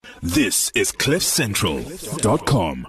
This is CliffCentral.com.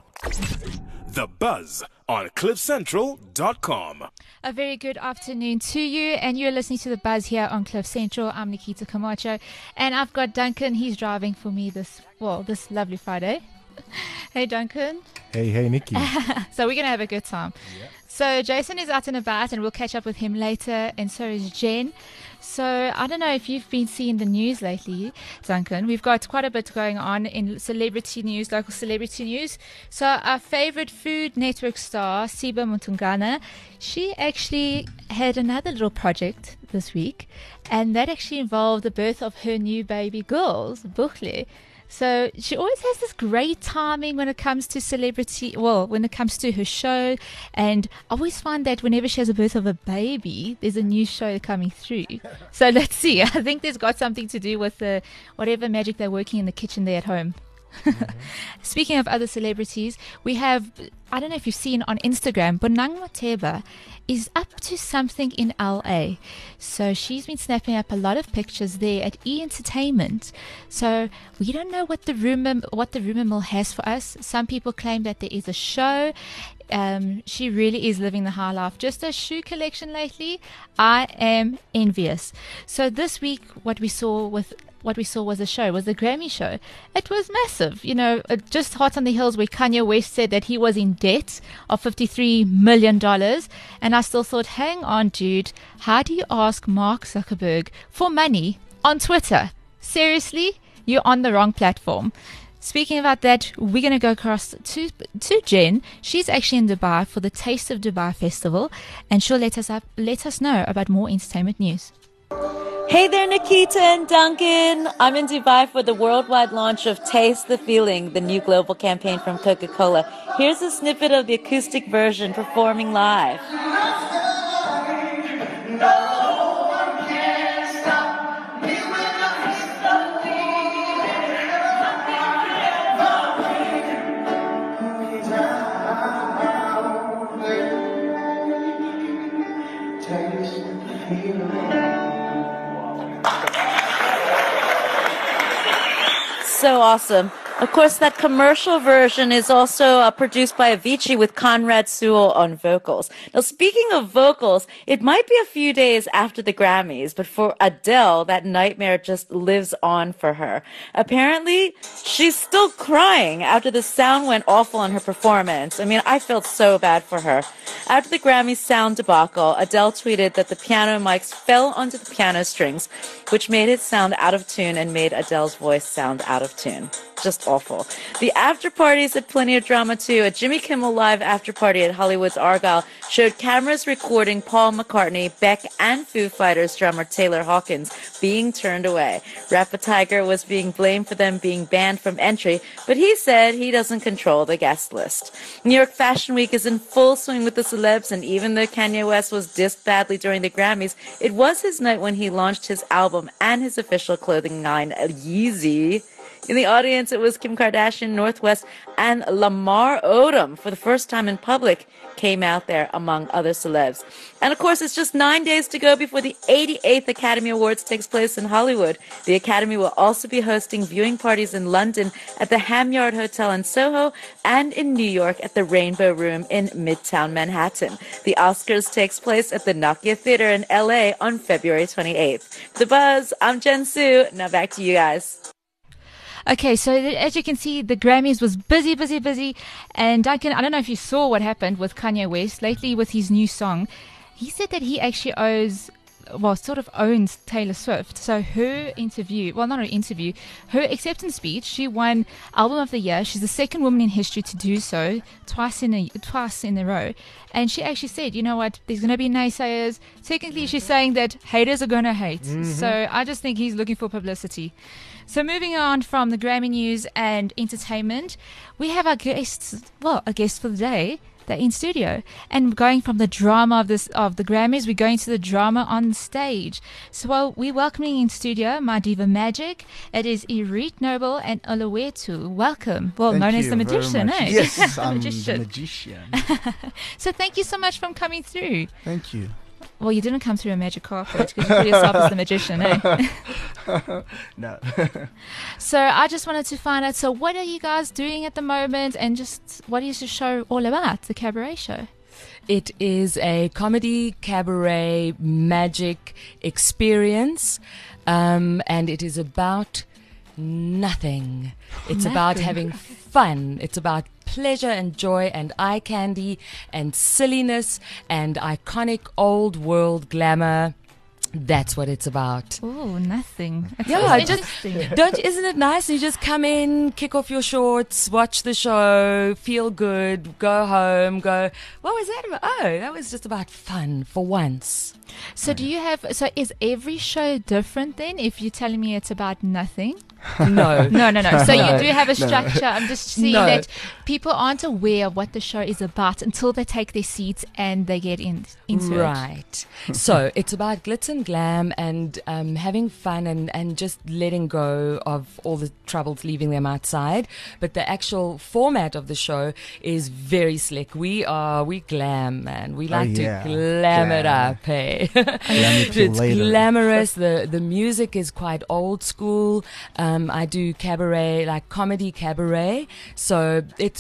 The Buzz on CliffCentral.com. A very good afternoon to you, and you're listening to The Buzz here on Cliff Central. I'm Nikita Camacho, and I've got Duncan. He's driving for me this lovely Friday. Hey, Duncan. Hey, Nikki. So we're going to have a good time. Yeah. So Jason is out and about, and we'll catch up with him later, and so is Jen. So I don't know if you've been seeing the news lately, Duncan. We've got quite a bit going on in celebrity news, local celebrity news. So our favorite Food Network star, Siba Mutungana, she actually had another little project this week, and that actually involved the birth of her new baby girls, Bukhle. So she always has this great timing when it comes to when it comes to her show. And I always find that whenever she has a birth of a baby, there's a new show coming through. So let's see. I think there's got something to do with whatever magic they're working in the kitchen there at home. Mm-hmm. Speaking of other celebrities, we have, I don't know if you've seen on Instagram, Bonang Moteba is up to something in LA. So she's been snapping up a lot of pictures there at E! Entertainment. So we don't know what the rumor mill has for us. Some people claim that there is a show. She really is living the high life. Just a shoe collection lately, I am envious. So this week, what we saw was the Grammy show. It was massive, just hot on the heels where Kanye West said that he was in debt of $53 million. And I still thought, hang on, dude, how do you ask Mark Zuckerberg for money on Twitter? Seriously? You're on the wrong platform. Speaking about that, we're going to go across to Jen. She's actually in Dubai for the Taste of Dubai Festival, and she'll let us know about more entertainment news. Hey there, Nikita and Duncan. I'm in Dubai for the worldwide launch of Taste the Feeling, the new global campaign from Coca-Cola. Here's a snippet of the acoustic version performing live. So awesome. Of course, that commercial version is also produced by Avicii with Conrad Sewell on vocals. Now, speaking of vocals, it might be a few days after the Grammys, but for Adele, that nightmare just lives on for her. Apparently, she's still crying after the sound went awful on her performance. I mean, I felt so bad for her. After the Grammys sound debacle, Adele tweeted that the piano mics fell onto the piano strings, which made it sound out of tune and made Adele's voice sound out of tune. Just awful. The after parties had plenty of drama too. A Jimmy Kimmel Live after party at Hollywood's Argyle showed cameras recording Paul McCartney, Beck, and Foo Fighters drummer Taylor Hawkins being turned away. Rapper Tiger was being blamed for them being banned from entry, but he said he doesn't control the guest list. New York Fashion Week is in full swing with the celebs, and even though Kanye West was dissed badly during the Grammys, it was his night when he launched his album and his official clothing line, Yeezy. In the audience, it was Kim Kardashian, North West, and Lamar Odom for the first time in public came out there, among other celebs. And of course, it's just 9 days to go before the 88th Academy Awards takes place in Hollywood. The Academy will also be hosting viewing parties in London at the Ham Yard Hotel in Soho and in New York at the Rainbow Room in Midtown Manhattan. The Oscars takes place at the Nokia Theater in LA on February 28th. The Buzz, I'm Jen Su. Now back to you guys. Okay, so as you can see, the Grammys was busy. And Duncan, I don't know if you saw what happened with Kanye West lately with his new song. He said that he actually owns Taylor Swift. So her her acceptance speech, she won Album of the Year. She's the second woman in history to do so, twice in a row. And she actually said, you know what, there's going to be naysayers. Technically, she's saying that haters are going to hate. Mm-hmm. So I just think he's looking for publicity. So moving on from the Grammy news and entertainment, we have a guest for the day. They're in studio, and going from the drama of the Grammys, we're going to the drama on stage. So we're welcoming in studio my diva magic. It is Irit Noble and Oluwetu. Welcome. Well, thank known you as the magician, very much. eh? Yes, I'm the magician. So thank you so much for coming through. Thank you. Well, you didn't come through a magic carpet because you put yourself as the magician, eh? No. So I just wanted to find out, so what are you guys doing at the moment, and just what is the show all about, the cabaret show? It is a comedy, cabaret, magic experience, and it is about nothing. It's about having fun. It's about pleasure and joy and eye candy and silliness and iconic old world glamour. That's what it's about. Oh, nothing. That's Yeah, interesting. Isn't it nice? You just come in, kick off your shorts, watch the show, feel good, go home, go, what was that about? Oh, that was just about fun for once. So so is every show different then, if you're telling me it's about nothing? No. No. So you do have a structure. I'm just seeing No. that people aren't aware of what the show is about until they take their seats and they get into it. Right. So it's about glitz and glam and having fun and just letting go of all the troubles leaving them outside. But the actual format of the show is very slick. We glam, man. We like to glam it up, hey? It's glamorous. The music is quite old school. I do cabaret, like comedy cabaret. So it's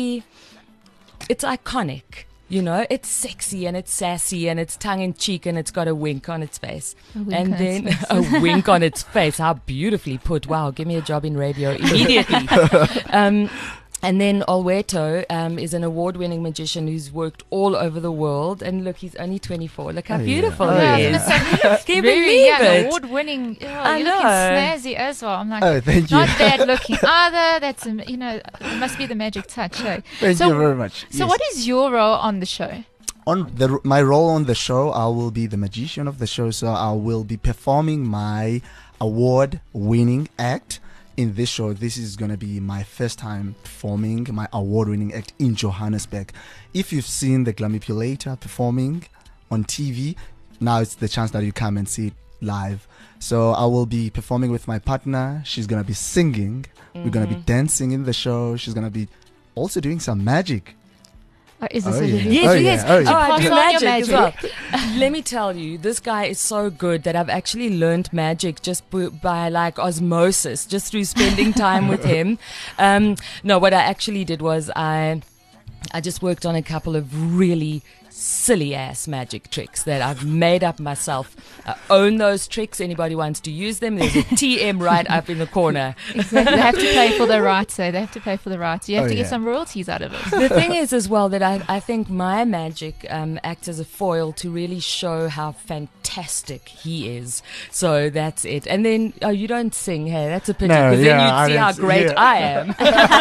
iconic. You know, it's sexy and it's sassy and it's tongue in cheek and it's got a wink on its face. A wink on its face. How beautifully put. Wow, give me a job in radio immediately. And then Alweto is an award-winning magician who's worked all over the world. And look, he's only 24. Look how beautiful he is. Can you believe it? Award-winning. Oh, I you're know. looking snazzy as well. I'm like, thank you. not bad looking either. That's, it must be the magic touch. Eh? Thank you very much. So what is your role on the show? My role on the show, I will be the magician of the show. So I will be performing my award-winning act. In this show, this is going to be my first time performing my award-winning act in Johannesburg. If you've seen the Glamipulator performing on TV, now it's the chance that you come and see it live. So I will be performing with my partner. She's going to be singing. We're going to be dancing in the show. She's going to be also doing some magic. Is this a Yes, yes. Oh, yeah. Oh, I do Pass on your magic as well. Let me tell you, this guy is so good that I've actually learned magic just by like osmosis, just through spending time with him. No, what I actually did was I just worked on a couple of really silly ass magic tricks that I've made up myself. I own those tricks. Anybody wants to use them, there's a TM right up in the corner. Exactly. They have to pay for the rights. So they have to pay for the rights. You have to get yeah. some royalties out of it. The thing is as well that I think my magic acts as a foil to really show how fantastic he is. So that's it. And then, you don't sing, hey, that's a pity, No, because yeah, then you'd see how great I am.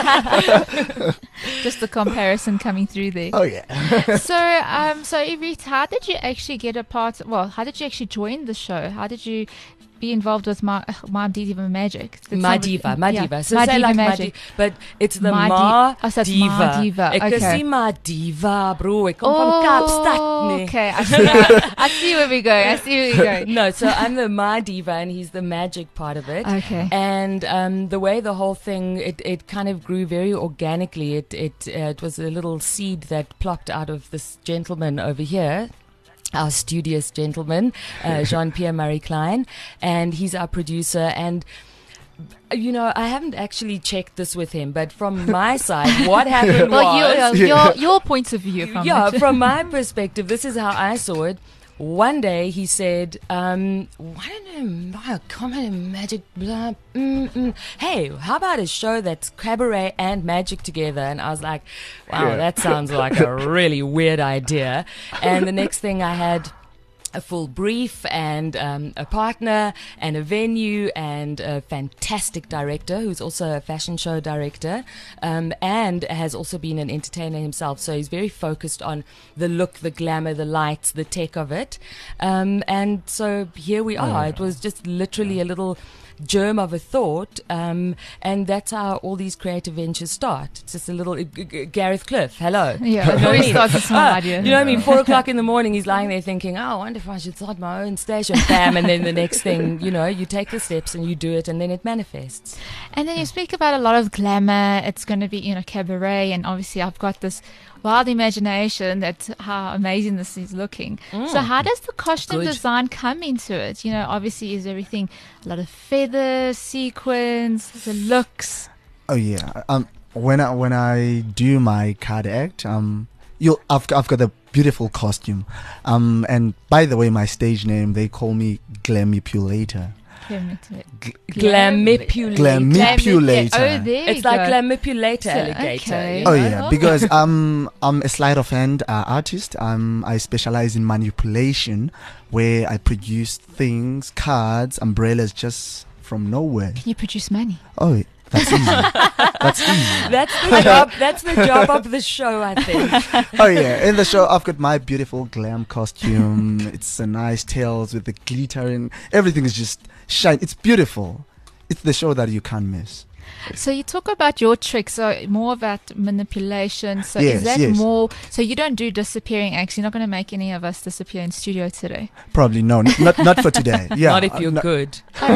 Just the comparison coming through there. Oh, yeah. So Ivrit, how did you actually get a part? Well, how did you actually join the show? How did you be involved with my Diva Magic? My diva. So My say Diva like Magic. but it's the My Ma Oh, so it's Diva. Ma Diva. Ek is Okay. nie Ma Diva, bro. Ek kom van Kaapstad, nee. Okay, I see where we're going. I see where we're going. No, so I'm the Ma Diva and he's the magic part of it. Okay. And the way the whole thing, it kind of grew very organically. It was a little seed that plopped out of this gentleman over here. Our studious gentleman, Jean-Pierre Murray Klein, and he's our producer. And I haven't actually checked this with him, but from my side, what happened was, your point of view from it. from my perspective, this is how I saw it. One day he said, why don't you come in magic, blah, hey, how about a show that's cabaret and magic together? And I was like, wow, that sounds like a really weird idea. And the next thing I had a full brief and a partner and a venue and a fantastic director who's also a fashion show director and has also been an entertainer himself. So he's very focused on the look, the glamour, the lights, the tech of it. And so here we are. It was just literally a little germ of a thought, and that's how all these creative ventures start. It's just a little Gareth Cliff, hello. Yeah, it always starts with small idea. You know what I mean? 4 o'clock in the morning, he's lying there thinking, oh, I wonder if I should start my own station. Bam, and then the next thing, you take the steps and you do it, and then it manifests. And then you speak about a lot of glamour. It's going to be, cabaret. And obviously, I've got this wild imagination that how amazing this is looking. So how does the costume Good. design come into it? Obviously, is everything a lot of feathers, sequins, the looks? Oh yeah. When I do my card act, I've got a beautiful costume. And by the way, my stage name, they call me Glamipulator. Glamipulator. Glamipulator. Oh, there It's you like go. Glamipulator So, alligator. okay. Oh yeah, because I'm a sleight of hand artist. I specialize in manipulation, where I produce things, cards, umbrellas, just from nowhere. Can you produce money? Oh, that's easy. That's easy. That's the job. That's the job of the show, I think. Oh yeah, in the show I've got my beautiful glam costume. It's a nice tails with the glitter and everything is just shine. It's beautiful. It's the show that you can't miss. So you talk about your tricks, so more about manipulation. So Yes, is that yes. more? So you don't do disappearing acts. You're not going to make any of us disappear in studio today. Probably no, not for today. Yeah, Not if you're no- good.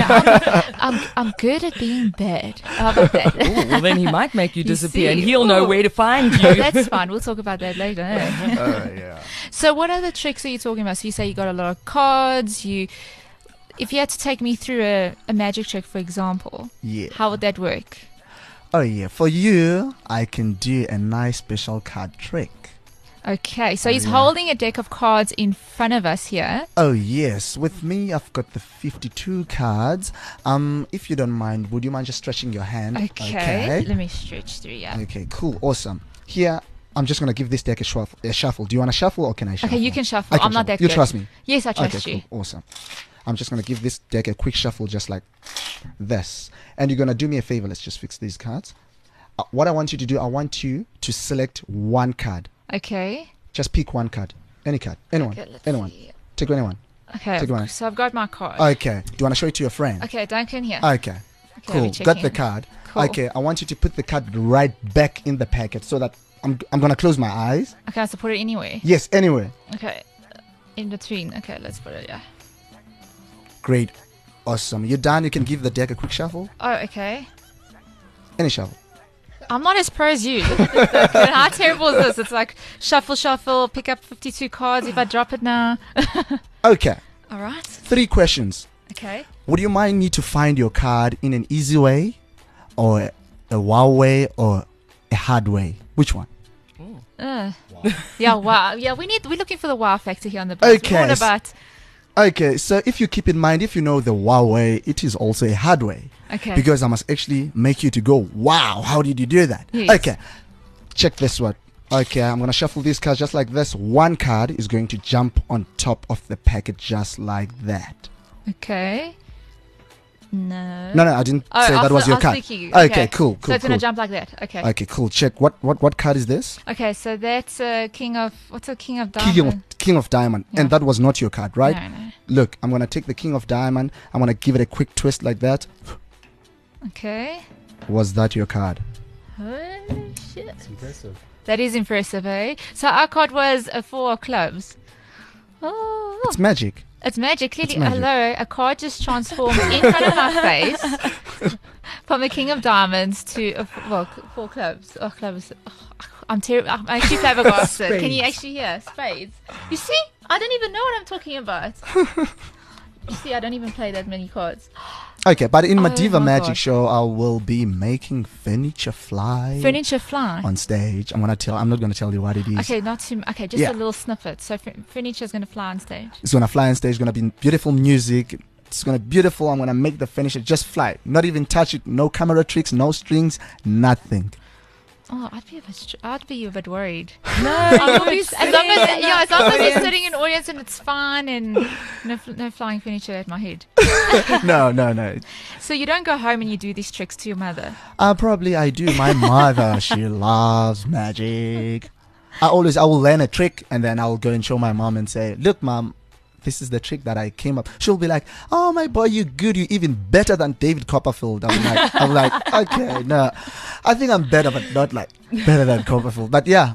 I'm good at being bad. How about that? Ooh, well, then he might make you disappear, and see? he'll know Ooh. where to find Oh, you. that's fine. We'll talk about that later. eh? yeah. So what other tricks are you talking about? So you say you got a lot of cards. If you had to take me through a magic trick, for example, Yeah. how would that work? Oh yeah, for you, I can do a nice special card trick. Okay, so Oh, he's yeah. holding a deck of cards in front of us here. Oh yes, with me I've got the 52 cards. If you don't mind, would you mind just stretching your hand? Okay. Let me stretch through, yeah. Okay, cool, awesome. Here, I'm just gonna give this deck a shuffle. Do you want to shuffle or can I shuffle? Okay, you can shuffle. I can I'm not shuffle. that You good. trust me? Yes, I trust Okay, you. cool, awesome. I'm just gonna give this deck a quick shuffle, just like this. And you're gonna do me a favor. Let's just fix these cards. What I want you to do, I want you to select one card. Okay. Just pick one card, any card, anyone, Okay, let's anyone. see. Take anyone. Okay, Take one. so I've got my card. Okay. Do you want to show it to your friend? Okay, Duncan here. Okay. Okay, Cool. we're Got the checking. card. Cool. Okay. I want you to put the card right back in the packet so that I'm gonna close my eyes. Okay, so put it anywhere. Yes. Anyway. Okay, in between. Okay, let's put it, yeah. Great. Awesome. You're done. You can give the deck a quick shuffle. Oh, okay. Any shuffle. I'm not as pro as you. Look at this, Duncan. How terrible is this? It's like shuffle, pick up 52 cards if I drop it now. Okay. All right. 3 questions. Okay. Would you mind me to find your card in an easy way, or a wow way, or a hard way? Which one? Yeah, wow. Yeah, we're looking for the wow factor here on the bus. Okay, We're all about. Okay. So if you keep in mind, if you know the wow way, it is also a hard way. Okay. Because I must actually make you to go, wow, how did you do that? Yes. Okay, check this one. Okay, I'm going to shuffle these cards just like this. One card is going to jump on top of the packet just like that. Okay. No. No, I didn't Oh, say that was your I was card. thinking, Okay, cool, So it's cool. gonna jump like that. Okay. Okay, cool. Check. What card is this? Okay, so that's King of what's a King of Diamond? King of Diamond. Yeah. And that was not your card, right? No, no. Look, I'm going to take the King of Diamond. I'm going to give it a quick twist like that. Okay. Was that your card? Oh shit. That is impressive, eh? So our card was a 4 of clubs. Oh, It's magic. it's magic. Clearly, It's magic. hello, a card just transformed in front of my face from a King of Diamonds to a 4 clubs. Oh, clubs. Oh, I'm terrible. I'm actually flabbergasted. Can you actually hear spades? You see, I don't even know what I'm talking about. You see, I don't even play that many cards. Okay, but in my Oh Diva my Magic God. show, I will be making furniture fly Furniture fly. on stage. I'm not going to tell you what it is. Okay, not too. Okay, just Yeah. a little snippet. So furniture is going to fly on stage. It's going to fly on stage. It's going to be beautiful music. It's going to be beautiful. I'm going to make the furniture just fly. Not even touch it. No camera tricks, no strings, nothing. Oh, I'd be a bit worried. No, As long you as you're audience. sitting in audience and it's fine and no flying furniture at my head. No. So you don't go home and you do these tricks to your mother. Probably I do. My mother, she loves magic. I will learn a trick and then I'll go and show my mom and say, look, mom, this is the trick that I came up. She'll be like, oh my boy, you good. You even better than David Copperfield. I'm like, okay, no. I think I'm better, but not like better than Copperfield. But yeah,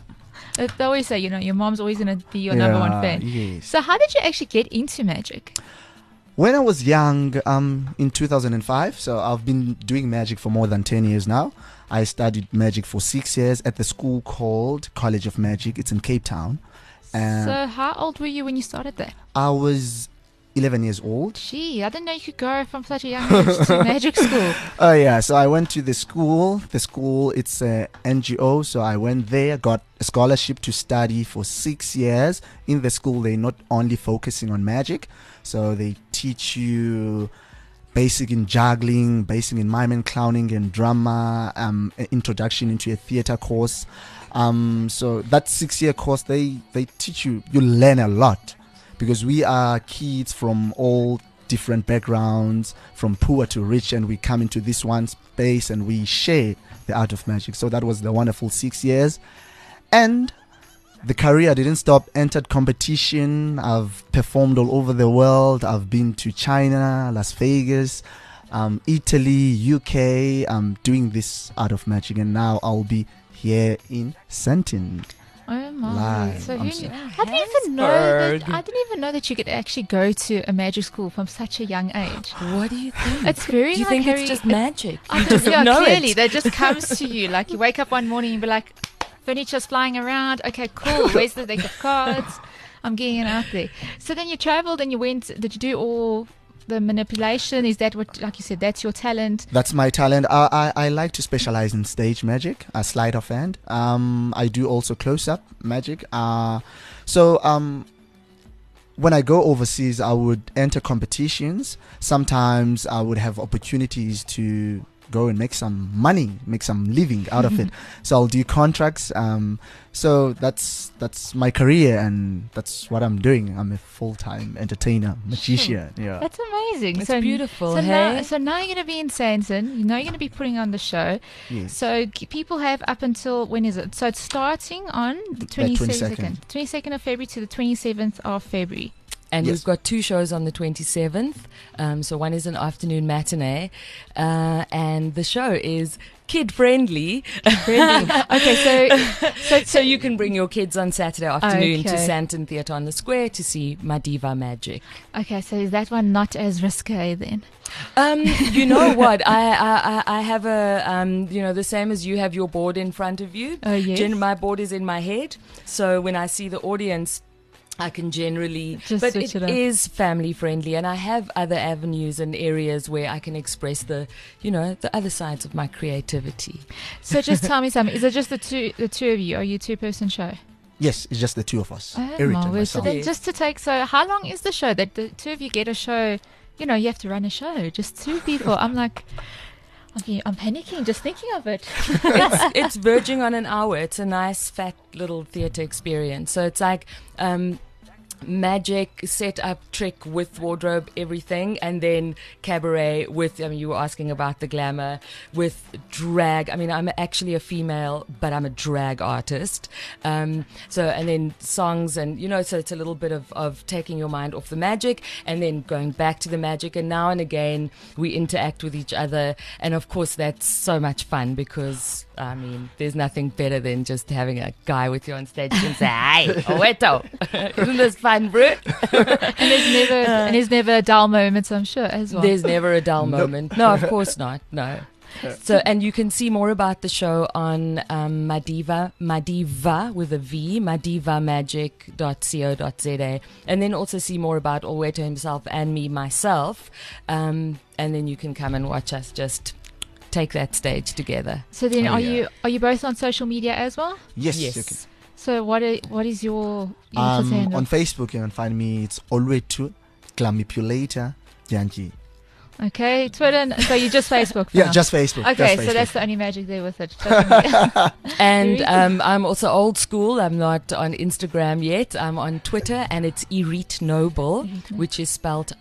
They always say, your mom's always going to be your number one fan. Yes. So how did you actually get into magic? When I was young, in 2005, so I've been doing magic for more than 10 years now. I studied magic for 6 years at the school called College of Magic. It's in Cape Town. And So how old were you when you started there? I was 11 years old. Gee, I didn't know you could go from such a young age to magic school. Oh yeah, so I went to the school. The school, it's a NGO, so I went there, got a scholarship to study for 6 years. In the school, they're not only focusing on magic, so they teach you basic in juggling, basic in mime and clowning and drama, an introduction into a theater course. So that 6 year course, they teach you learn a lot, because we are kids from all different backgrounds, from poor to rich, and we come into this one space and we share the art of magic. So that was the wonderful 6 years. And the career didn't stop, entered competition. I've performed all over the world. I've been to China, Las Vegas, Italy, UK. I'm doing this art of magic, and now I'll be here in Sandton. Oh my! Live. So I'm who so- knew? I didn't even know that. I didn't even know that you could actually go to a magic school from such a young age. What do you think? It's very. Do you like think Harry, it's just magic? I You don't just yeah, know clearly it. that just comes to you. Like you wake up one morning and be like, furniture's flying around. Okay, cool. Where's the deck of cards? I'm getting it out there. So then you traveled and you went. Did you do all the manipulation? Is that what, like you said, that's your talent? That's my talent. I like to specialize in stage magic, sleight of hand. I do also close-up magic. When I go overseas, I would enter competitions. Sometimes I would have opportunities to go and make some money, make some living out of it. So I'll do contracts. So that's my career, and that's what I'm doing. I'm a full-time entertainer, magician. Yeah. That's amazing. It's beautiful, So hey? now you're going to be in Sandton. You know you're going to be putting on the show. Yes. So people have up until, when is it? So it's starting on the 22nd. 22nd of February to the 27th of February. And Yes. we've got two shows on the 27th. So one is an afternoon matinee. And the show is kid friendly. Okay, So you can bring your kids on Saturday afternoon to Okay. Sandton Theatre on the Square to see Madiva Magic. okay, so is that one not as risque then? You know what? I have a, the same as you have your board in front of you. Oh, yes. My board is in my head. So when I see the audience, I can generally, Just but switch it it up. is family friendly, and I have other avenues and areas where I can express the other sides of my creativity. So just tell me something. Is it just the two of you? Are you a two-person show? Yes, it's just the two of us. Oh, Eric my and word. So myself. then just to take, so how long is the show? That the two of you get a show, you have to run a show, just two people. I'm like, okay, I'm panicking just thinking of it. It's verging on an hour. It's a nice fat little theatre experience. So it's like magic, set up, trick with wardrobe, everything, and then cabaret with, you were asking about the glamour, with drag. I'm actually a female, but I'm a drag artist. And then songs, and so it's a little bit of taking your mind off the magic and then going back to the magic, and now and again we interact with each other, and of course that's so much fun because there's nothing better than just having a guy with you on stage and say, "Hey, Oweto, isn't this fun, bro?" And there's never a dull moment, I'm sure, as well. There's never a dull moment. No, of course not. No. So, and you can see more about the show on Madiva with a V, madivamagic.co.za, and then also see more about Olweto himself and myself, and then you can come and watch us just take that stage together. So then Oh, are yeah. you both on social media as well? Yes. Yes. You can. So what is your handle? On Facebook, you can find me. It's Olweto Glamipulator Janji. Okay, Twitter. So you just Facebook? Yeah, now? just Facebook. Okay, just so Facebook. that's the only magic there with it. And Irite. I'm also old school. I'm not on Instagram yet. I'm on Twitter, and it's Irite Noble, which is spelled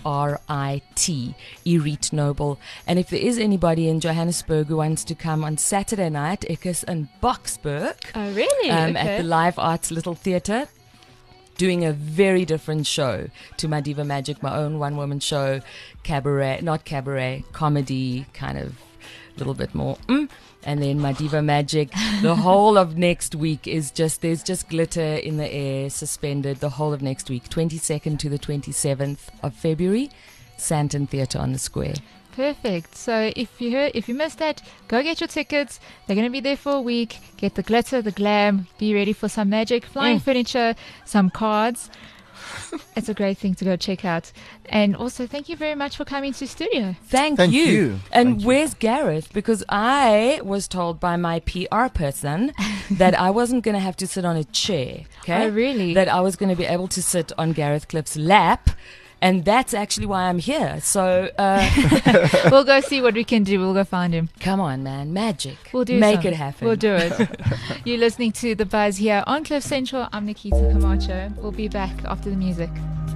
IRIT, Irite Noble. And if there is anybody in Johannesburg who wants to come on Saturday night, Ekus and Boksburg, Oh, really? at the Live Arts Little Theatre, doing a very different show to Madiva Magic, my own one-woman show, comedy, kind of little bit more. And then my Diva Magic. The whole of next week is there's just glitter in the air, suspended. The whole of next week, 22nd to the 27th of February, Santon Theatre on the Square. Perfect. So if you missed that, go get your tickets. They're going to be there for a week. Get the glitter, the glam. Be ready for some magic, flying furniture, some cards. It's a great thing to go check out. And also, thank you very much for coming to studio. Thank Thank you. you. And Thank you. where's Gareth? Because I was told by my PR person that I wasn't going to have to sit on a chair. Okay? Oh, really? That I was going to be able to sit on Gareth Cliff's lap. And that's actually why I'm here. So We'll go see what we can do. We'll go find him. come on, man. Magic. We'll do Make some. it happen. We'll do it. You're listening to The Buzz here on Cliff Central. I'm Nikita Camacho. We'll be back after the music.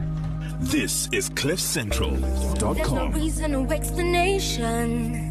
This is There's no CliffCentral.com. reason or explanation.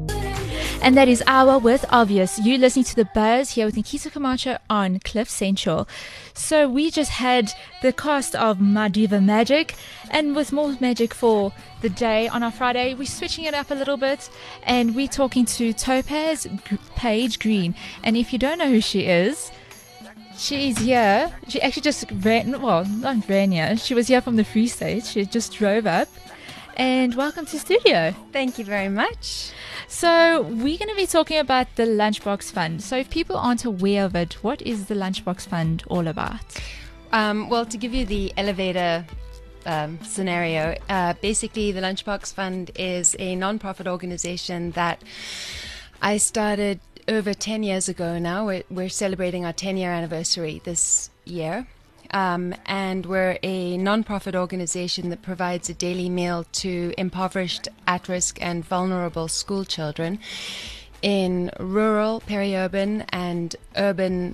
And that is Hour with Obvious. You're listening to The Buzz here with Nikita Camacho on Cliff Central. So we just had the cast of My Diva Magic, and with more magic for the day on our Friday, we're switching it up a little bit, and we're talking to Topaz Page Green. And if you don't know who she is, she's here. She actually just ran, well, not ran here. She was here from the Free State. She just drove up. And welcome to studio. Thank you very much. So we're going to be talking about the Lunchbox Fund. So if people aren't aware of it, what is the Lunchbox Fund all about? Well, to give you the elevator scenario, basically the Lunchbox Fund is a non-profit organization that I started over 10 years ago now. We're celebrating our 10-year anniversary this year. And we're a non-profit organization that provides a daily meal to impoverished, at-risk and vulnerable school children in rural, peri-urban and urban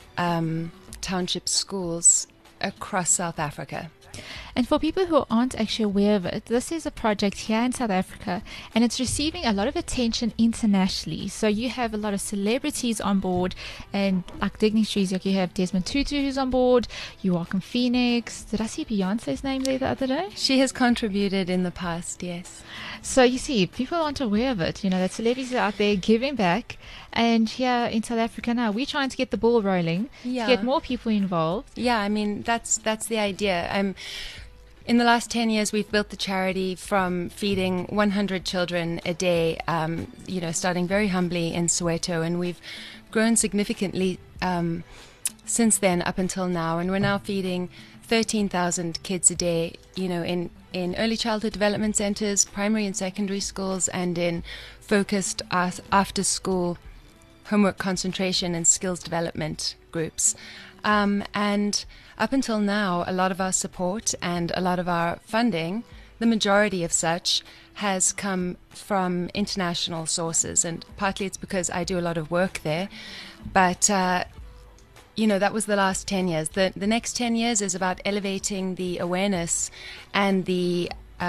township schools across South Africa. And for people who aren't actually aware of it, this is a project here in South Africa, and it's receiving a lot of attention internationally. So you have a lot of celebrities on board, and like dignitaries, like you have Desmond Tutu who's on board, Joaquin Phoenix. Did I see Beyonce's name there the other day? She has contributed in the past, yes. So you see, people aren't aware of it. You know, that celebrities are out there giving back. And here in South Africa now, we're trying to get the ball rolling, Yeah. to get more people involved. Yeah, I mean, that's the idea. In the last 10 years, we've built the charity from feeding 100 children a day, starting very humbly in Soweto, and we've grown significantly since then up until now, and we're now feeding 13,000 kids a day, in early childhood development centers, primary and secondary schools, and in focused after-school homework concentration and skills development groups. And up until now, a lot of our support and a lot of our funding, the majority of such, has come from international sources. And partly it's because I do a lot of work there. But, that was the last 10 years. The next 10 years is about elevating the awareness and the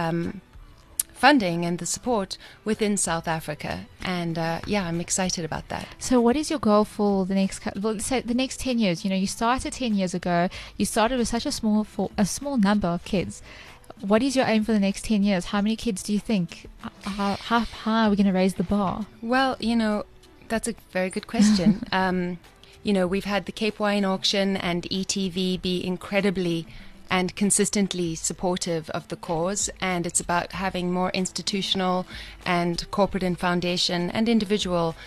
funding and the support within South Africa. And I'm excited about that. So what is your goal for the next, let's say the next 10 years? You started 10 years ago. You started with such a small number of kids. What is your aim for the next 10 years? How many kids do you think? How high are we going to raise the bar? Well, that's a very good question. We've had the Cape Wine auction and ETV be incredibly and consistently supportive of the cause, and it's about having more institutional and corporate and foundation and individual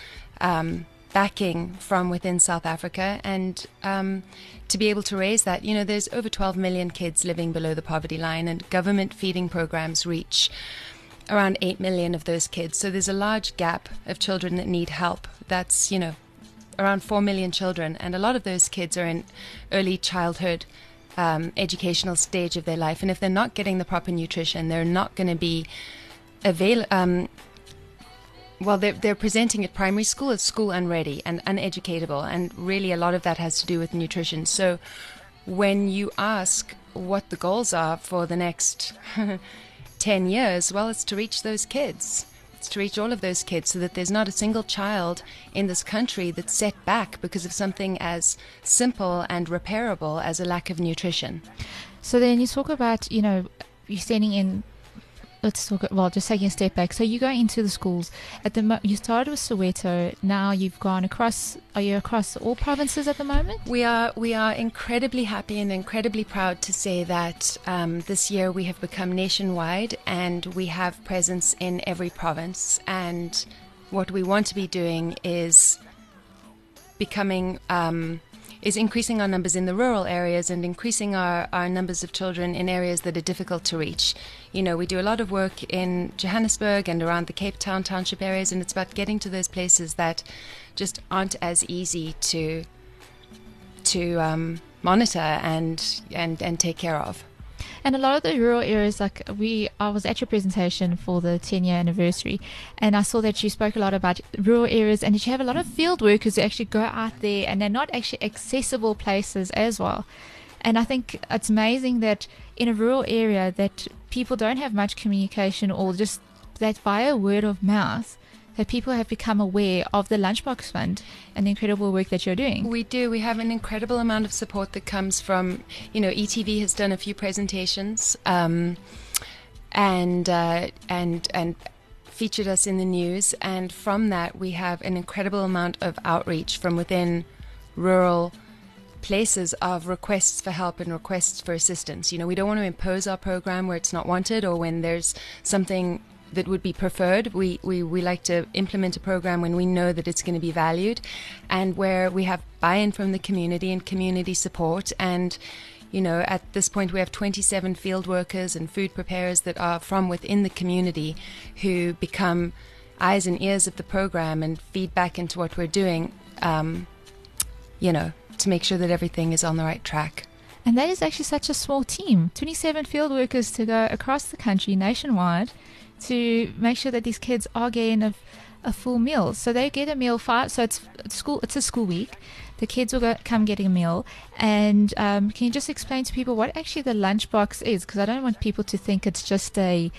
backing from within South Africa, and to be able to raise that. There's over 12 million kids living below the poverty line, and government feeding programs reach around 8 million of those kids. So there's a large gap of children that need help. That's, around 4 million children, and a lot of those kids are in early childhood educational stage of their life, and if they're not getting the proper nutrition, they're not going to be they're presenting at primary school as school unready and uneducatable, and really a lot of that has to do with nutrition. So when you ask what the goals are for the next 10 years, well, it's to reach those kids. It's to reach all of those kids so that there's not a single child in this country that's set back because of something as simple and repairable as a lack of nutrition. So then you talk about, you're sending in let's talk. Well, just taking a step back. So you go into the schools at the. You started with Soweto. Now you've gone across. Are you across all provinces at the moment? We are incredibly happy and incredibly proud to say that this year we have become nationwide and we have presence in every province. And what we want to be doing is increasing our numbers in the rural areas and increasing our numbers of children in areas that are difficult to reach. You know, we do a lot of work in Johannesburg and around the Cape Town township areas, and it's about getting to those places that just aren't as easy to monitor and take care of. And a lot of the rural areas, like I was at your presentation for the 10-year anniversary, and I saw that you spoke a lot about rural areas, and that you have a lot of field workers who actually go out there, and they're not actually accessible places as well. And I think it's amazing that in a rural area that people don't have much communication, or just that via word of mouth, that people have become aware of the Lunchbox Fund and the incredible work that you're doing. We do. We have an incredible amount of support that comes from, ETV has done a few presentations and featured us in the news. And from that, we have an incredible amount of outreach from within rural places of requests for help and requests for assistance. We don't want to impose our program where it's not wanted or when there's something that would be preferred. We like to implement a program when we know that it's going to be valued and where we have buy-in from the community and community support. And, at this point we have 27 field workers and food preparers that are from within the community who become eyes and ears of the program and feed back into what we're doing, to make sure that everything is on the right track. And that is actually such a small team, 27 field workers to go across the country nationwide to make sure that these kids are getting a full meal. So they get a meal so it's a school week. The kids will come getting a meal. And can you just explain to people what actually the lunchbox is? Because I don't want people to think it's just a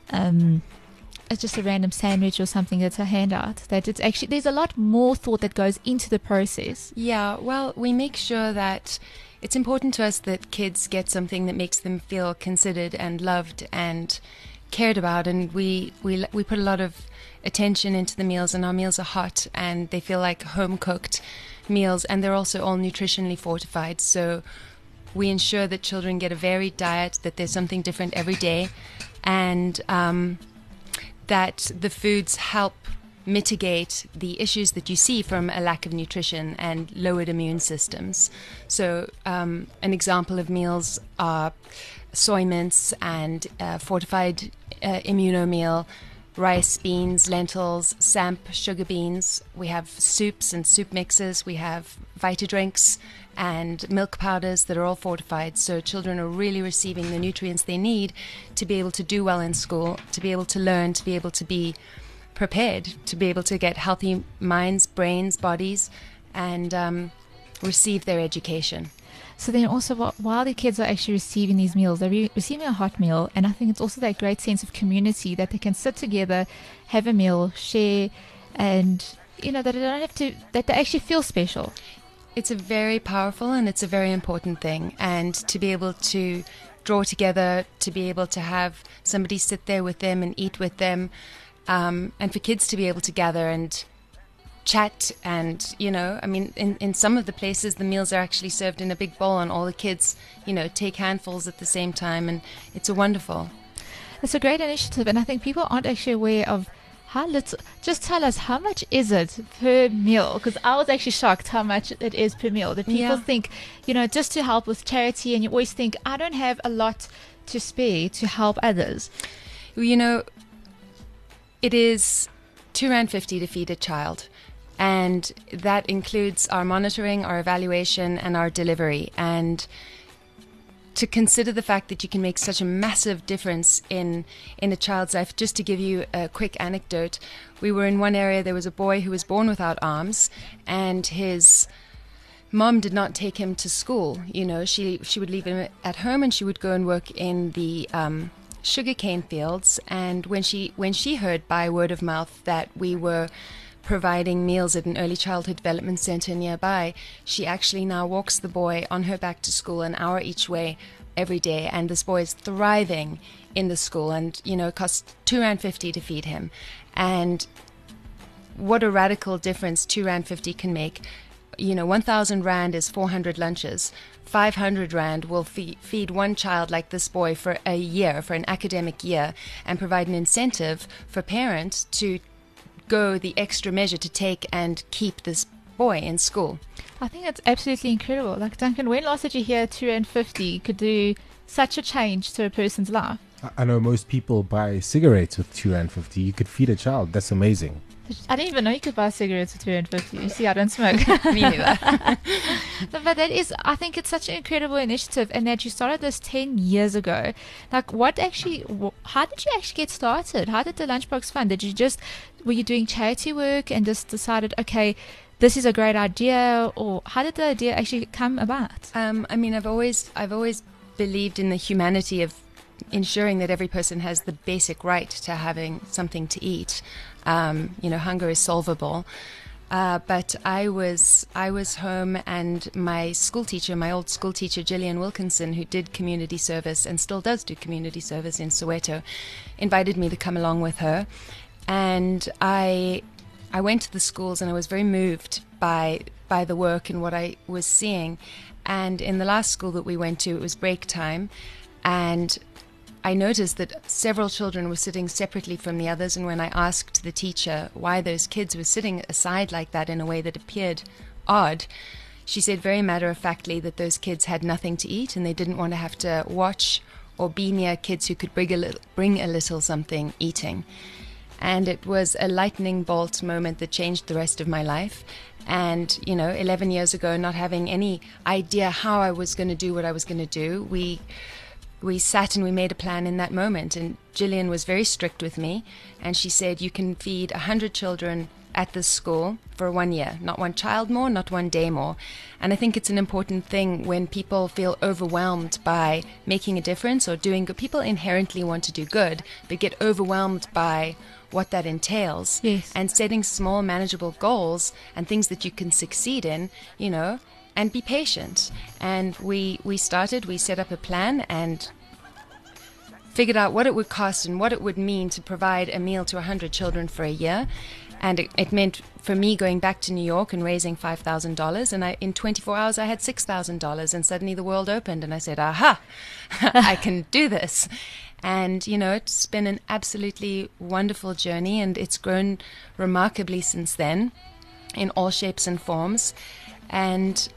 random sandwich or something that's a handout. That it's actually, there's a lot more thought that goes into the process. Yeah, well, we make sure that it's important to us that kids get something that makes them feel considered and loved and cared about, and we put a lot of attention into the meals, and our meals are hot and they feel like home cooked meals, and they're also all nutritionally fortified. So we ensure that children get a varied diet, that there's something different every day, and that the foods help mitigate the issues that you see from a lack of nutrition and lowered immune systems. So an example of meals are soy mince and fortified immuno meal, rice, beans, lentils, samp, sugar beans. We have soups and soup mixes. We have Vita drinks and milk powders that are all fortified. So children are really receiving the nutrients they need to be able to do well in school, to be able to learn, to be able to be prepared, to be able to get healthy minds, brains, bodies, and receive their education. So then also while the kids are actually receiving these meals, they're receiving a hot meal, and I think it's also that great sense of community that they can sit together, have a meal, share, and that they don't have to, that they actually feel special. It's a very powerful and it's a very important thing, and to be able to draw together, to be able to have somebody sit there with them and eat with them, and for kids to be able to gather and chat, and in some of the places the meals are actually served in a big bowl and all the kids take handfuls at the same time, and it's wonderful. It's a great initiative, and I think people aren't actually aware of how little. Just tell us, how much is it per meal? Because I was actually shocked how much it is per meal. That people think just to help with charity, and you always think, I don't have a lot to spare to help others. It is R2.50 to feed a child. And that includes our monitoring, our evaluation, and our delivery. And to consider the fact that you can make such a massive difference in a child's life. Just to give you a quick anecdote, we were in one area, there was a boy who was born without arms, and his mom did not take him to school. She would leave him at home, and she would go and work in the sugarcane fields. And when she heard by word of mouth that we were providing meals at an early childhood development center nearby, she actually now walks the boy on her back to school an hour each way every day, and this boy is thriving in the school, and it costs R2.50 to feed him. And what a radical difference R2.50 can make. 1,000 rand is 400 lunches. 500 rand will feed one child like this boy for a year, for an academic year, and provide an incentive for parents to go the extra measure to take and keep this boy in school. I think that's absolutely incredible. Like, Duncan, when last did you hear R2.50 could do such a change to a person's life? I know most people buy cigarettes with R2.50. You could feed a child. That's amazing. I didn't even know you could buy cigarettes with R2.50. You see, I don't smoke. Me neither. But I think it's such an incredible initiative, and that you started this 10 years ago. Like, how did you actually get started? How did the Lunchbox Fund? Were you doing charity work and just decided, okay, this is a great idea, or how did the idea actually come about? I've always believed in the humanity of ensuring that every person has the basic right to having something to eat. Hunger is solvable. But I was home, and my old school teacher, Gillian Wilkinson, who did community service and still does do community service in Soweto, invited me to come along with her. And I went to the schools, and I was very moved by the work and what I was seeing. And in the last school that we went to, it was break time, and I noticed that several children were sitting separately from the others, and when I asked the teacher why those kids were sitting aside like that in a way that appeared odd, she said very matter-of-factly that those kids had nothing to eat, and they didn't want to have to watch or be near kids who could bring a little something eating. And it was a lightning bolt moment that changed the rest of my life. And, 11 years ago, not having any idea how I was going to do what I was going to do, we sat and we made a plan in that moment. And Gillian was very strict with me, and she said, you can feed 100 children at this school for 1 year, not one child more, not one day more. And I think it's an important thing when people feel overwhelmed by making a difference or doing good. People inherently want to do good, but get overwhelmed by what that entails. Yes. And setting small, manageable goals and things that you can succeed in, and be patient. And we set up a plan and figured out what it would cost and what it would mean to provide a meal to 100 children for a year. And it meant for me going back to New York and raising $5,000. And in 24 hours, I had $6,000. And suddenly the world opened, and I said, aha, I can do this. And, it's been an absolutely wonderful journey, and it's grown remarkably since then in all shapes and forms. And,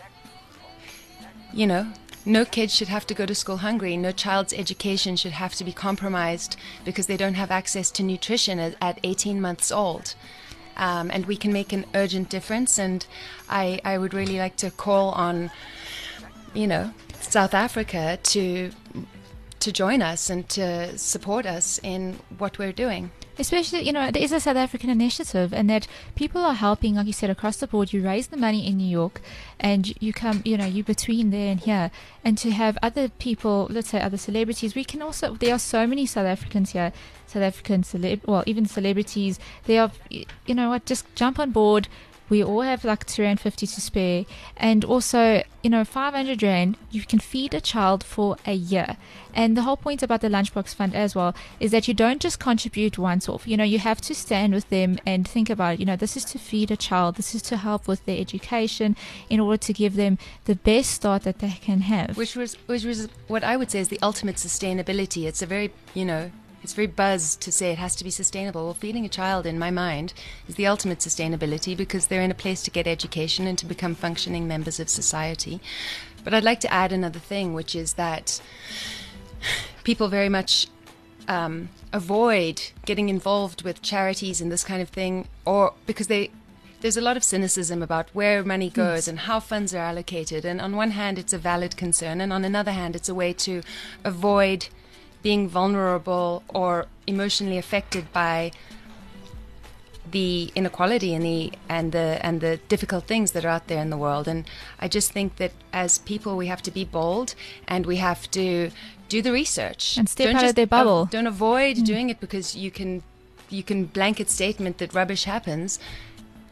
no kid should have to go to school hungry. No child's education should have to be compromised because they don't have access to nutrition at 18 months old. And we can make an urgent difference. And I would really like to call on, South Africa to join us and to support us in what we're doing. Especially, there is a South African initiative, and that people are helping, like you said, across the board. You raise the money in New York, and you come, you between there and here, and to have other people, let's say other celebrities. There are so many South Africans here, even celebrities. They are, just jump on board. We all have like R2.50 to spare, and also 500 rand, you can feed a child for a year. And the whole point about the Lunchbox Fund as well is that you don't just contribute once off. You have to stand with them and think about, this is to feed a child, this is to help with their education in order to give them the best start that they can have. Which was what I would say is the ultimate sustainability. It's a very, it's very buzz to say it has to be sustainable. Well, feeding a child, in my mind, is the ultimate sustainability because they're in a place to get education and to become functioning members of society. But I'd like to add another thing, which is that people very much avoid getting involved with charities and this kind of thing, or because there's a lot of cynicism about where money goes and how funds are allocated. And on one hand, it's a valid concern, and on another hand, it's a way to avoid being vulnerable or emotionally affected by the inequality and the difficult things that are out there in the world. And I just think that as people, we have to be bold, and we have to do the research and step out of their bubble. Don't avoid doing it because you can blanket statement that rubbish happens.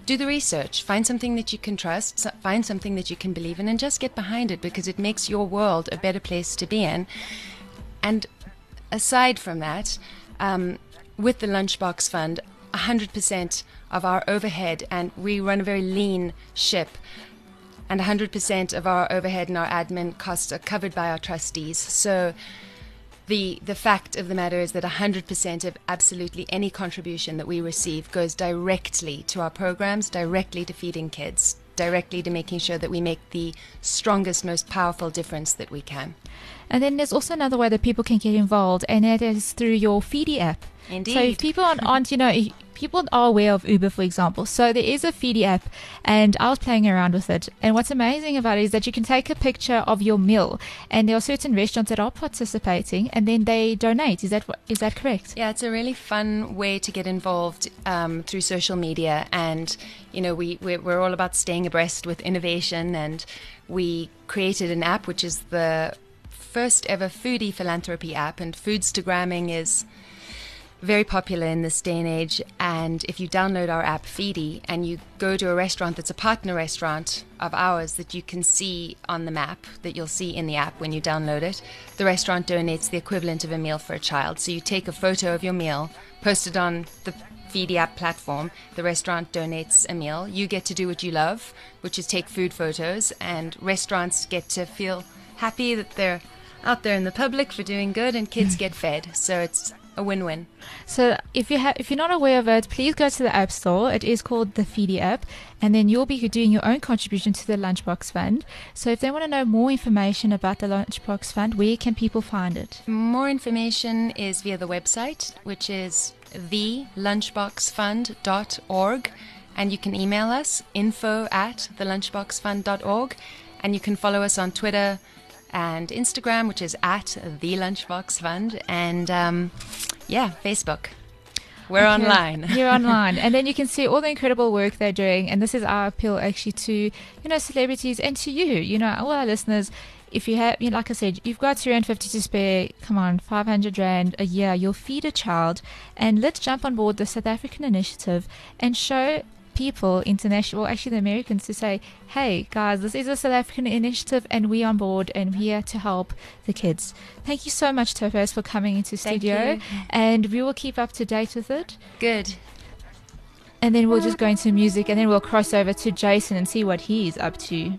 do the research, find something that you can trust, find something that you can believe in, and just get behind it, because it makes your world a better place to be in. And aside from that, with the Lunchbox Fund, 100% of our overhead, and we run a very lean ship, and 100% of our overhead and our admin costs are covered by our trustees. So the fact of the matter is that 100% of absolutely any contribution that we receive goes directly to our programs, directly to feeding kids, directly to making sure that we make the strongest, most powerful difference that we can. And then there's also another way that people can get involved, and that is through your Feedy app. Indeed. So if people aren't, people are aware of Uber, for example. So there is a Feedy app, and I was playing around with it. And what's amazing about it is that you can take a picture of your meal, and there are certain restaurants that are participating, and then they donate. Is that correct? Yeah, it's a really fun way to get involved through social media, and we're all about staying abreast with innovation, and we created an app which is the first ever foodie philanthropy app, and foodstagramming is very popular in this day and age. And if you download our app Feedy and you go to a restaurant that's a partner restaurant of ours that you can see on the map, that you'll see in the app when you download it, the restaurant donates the equivalent of a meal for a child. So you take a photo of your meal, post it on the Feedy app platform, the restaurant donates a meal, you get to do what you love, which is take food photos, and restaurants get to feel happy that they're out there in the public for doing good, and kids get fed. So it's a win-win. So if you're not aware of it, please go to the App Store. It is called the Feedy app, and then you'll be doing your own contribution to the Lunchbox Fund. So if they want to know more information about the Lunchbox Fund, where can people find it? More information is via the website, which is thelunchboxfund.org, and you can email us info@thelunchboxfund.org, and you can follow us on Twitter and Instagram, which is @thelunchboxfund, and Facebook. We're online. You're online, and then you can see all the incredible work they're doing. And this is our appeal actually to celebrities and to you, all our listeners. If you have, like I said, you've got 350 to spare, come on, 500 Rand a year, you'll feed a child, and let's jump on board the South African initiative and show people international, well, actually the Americans, to say, hey guys, this is a South African initiative and we're on board and we're here to help the kids. Thank you so much, Topaz, for coming into studio, and we will keep up to date with it. Good. And then we'll just go into music, and then we'll cross over to Jason and see what he's up to.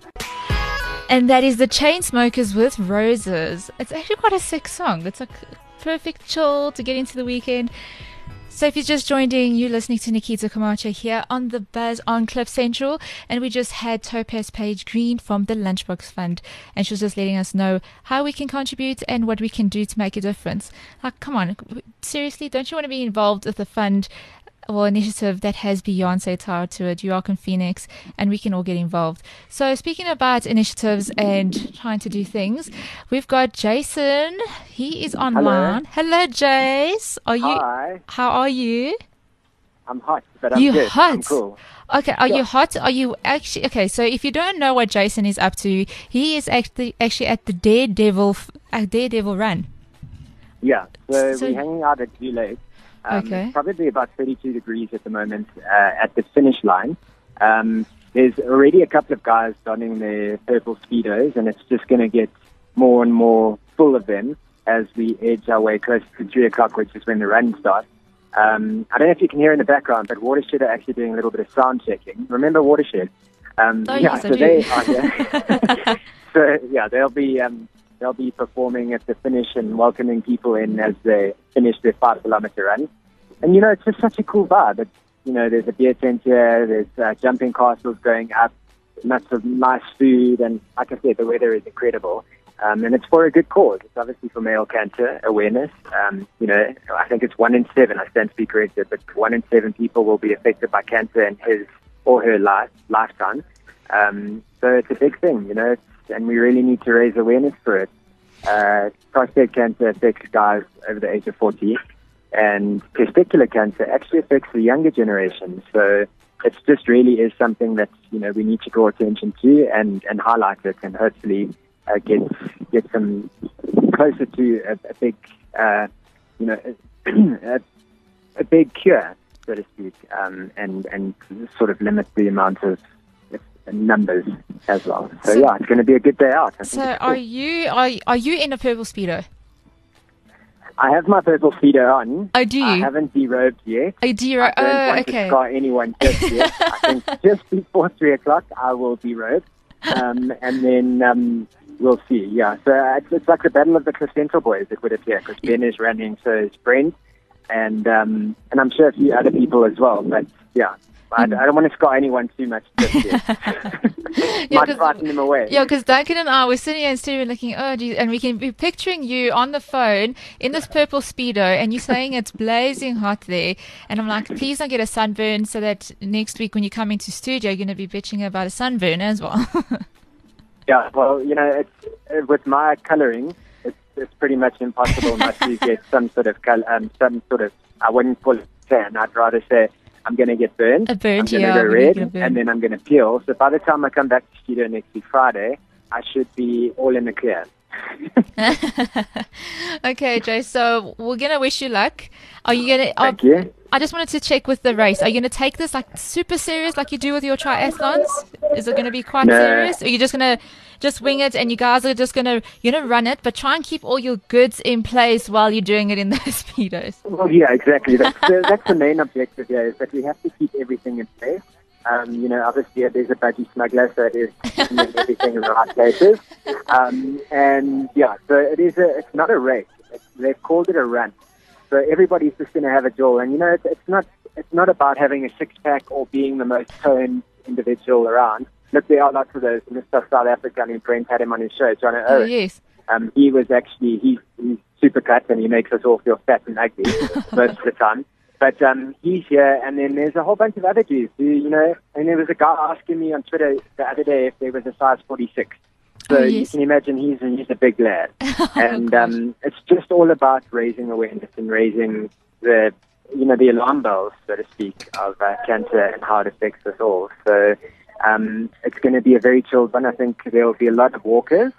And that is the Chainsmokers with Roses. It's actually quite a sick song. It's a perfect chill to get into the weekend. So if you've just joined in, you're listening to Nikita Camacho here on The Buzz on Cliff Central, and we just had Topaz Page Green from the Lunchbox Fund, and she was just letting us know how we can contribute and what we can do to make a difference. Like, come on, seriously, don't you want to be involved with a fund or initiative that has Beyonce tied to it? You are in Phoenix, and we can all get involved. So speaking about initiatives and trying to do things, we've got Jason. He is online. Hello Jace. Hi. How are you? I'm hot, but I'm you good. hot? I'm cool. Okay, are you hot? Are you actually... Okay, so if you don't know what Jason is up to, he is actually at the Daredevil Run. Yeah, so we're hanging out at Blue Lake. Okay. Probably about 32 degrees at the moment at the finish line. There's already a couple of guys donning their purple Speedos, and it's just going to get more and more full of them as we edge our way close to 3 o'clock, which is when the run starts. I don't know if you can hear in the background, but Watershed are actually doing a little bit of sound checking. Remember Watershed? Yes, so they are here. So yeah, they'll be performing at the finish and welcoming people in as they finish their 5-kilometer run. And it's just such a cool vibe. It's, there's a beer tent here, there's jumping castles going up, lots of nice food, and like I said, the weather is incredible. And it's for a good cause. It's obviously for male cancer awareness. I think it's 1 in 7, I stand to be corrected, but 1 in 7 people will be affected by cancer in his or her lifetime. So it's a big thing, and we really need to raise awareness for it. Prostate cancer affects guys over the age of 40, and testicular cancer actually affects the younger generation. So it just really is something that we need to draw attention to and highlight it, and hopefully get some closer to a big a big cure so to speak, and sort of limit the amount of numbers as well. So yeah, it's going to be a good day out. So are you in a purple Speedo? I have my purple Speedo on. Oh, do you? I haven't derobed yet. Oh, derobe. I don't Oh, want okay. to scar anyone just yet. I think just before 3 o'clock I will derobe, and then we'll see. Yeah, so it's like the battle of the Cliff Central boys, it would appear, because Ben is running, so is Brent, and I'm sure a few other people as well. But yeah, I don't want to scar anyone too much just yet. Might frighten them away. Yeah, because Duncan and I were sitting here in studio looking, oh, geez, and we can be picturing you on the phone in this purple Speedo, and you saying it's blazing hot there. And I'm like, please don't get a sunburn, so that next week when you come into studio, you're going to be bitching about a sunburn as well. Yeah, well, you know, it's with my colouring, it's pretty much impossible not to get some sort of I wouldn't call it tan. I'd rather say I'm going to get burned. A burnt, I'm going to go red, and then I'm going to peel. So by the time I come back to studio next week Friday, I should be all in the clear. Okay, Jay. So we're gonna wish you luck. Are you gonna? Thank you. I just wanted to check with the race. Are you gonna take this like super serious, like you do with your triathlons? Is it gonna be quite serious? Or are you just gonna wing it, and you guys are just gonna run it, but try and keep all your goods in place while you're doing it in those speedos? Well, yeah, exactly. That's the main objective here, is that we have to keep everything in place. Obviously there's a budgie smuggler, so it is keeping everything in the right places. And yeah, so it's not a race. They've called it a run. So everybody's just going to have a jewel. And it's not about having a six-pack or being the most toned individual around. Look, there are lots of those. Mr. South Africa, I mean, Brent had him on his show, John Owen. Oh, yes. He was actually, he's super cut, and he makes us all feel fat and ugly most of the time. But he's here, and then there's a whole bunch of other dudes who, and there was a guy asking me on Twitter the other day if there was a size 46. So you can imagine he's a big lad. And it's just all about raising awareness and raising the alarm bells, so to speak, of cancer and how it affects us all. So it's going to be a very chilled one. I think there will be a lot of walkers.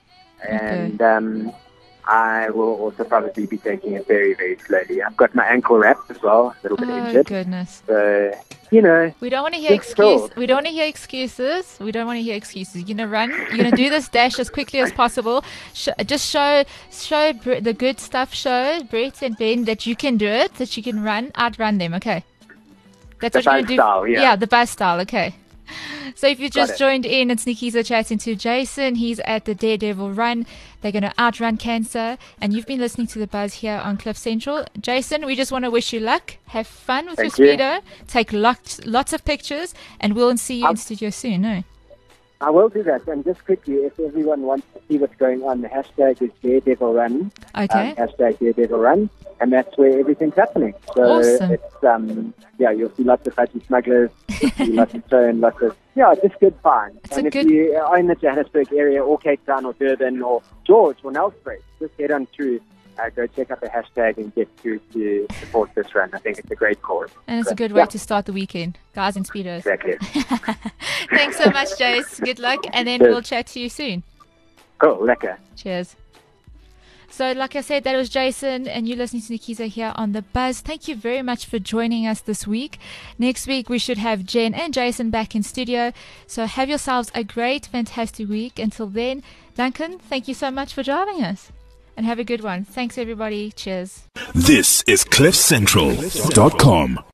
And I will also probably be taking it very, very slowly. I've got my ankle wrapped as well, a little bit injured. Oh, goodness. So, we don't want to hear excuses. We don't want to hear excuses. You're going to run. You're going to do this dash as quickly as possible. Just show the good stuff. Show Brett and Ben that you can do it, that you can outrun them, okay? That's what you're going to do. Style, yeah. Yeah, the bus style, okay. So if you just joined in, it's Nikiza chatting to Jason. He's at the Daredevil Run. They're going to outrun cancer. And you've been listening to The Buzz here on Cliff Central. Jason, we just want to wish you luck. Have fun with your speedo. Take lots of pictures. And we'll see you in studio soon, no? I will do that. And just quickly, if everyone wants to see what's going on, the hashtag is Daredevil Run. Okay. Hashtag Daredevil Run. And that's where everything's happening. So awesome. It's, you'll see lots of budgie smugglers, you'll see lots of tone, lots of, just good fun. And if you are in the Johannesburg area or Cape Town or Durban or George or Nelspruit, just head on through, go check out the hashtag and get through to support this run. I think it's a great cause. And it's a good way to start the weekend. Guys in speedos. Exactly. Thanks so much, Jace. Good luck. And then we'll chat to you soon. Cool. Lekker. Cheers. So, like I said, that was Jason, and you're listening to Nikiza here on The Buzz. Thank you very much for joining us this week. Next week, we should have Jen and Jason back in studio. So have yourselves a great, fantastic week. Until then, Duncan, thank you so much for driving us. And have a good one. Thanks, everybody. Cheers. This is CliffCentral.com.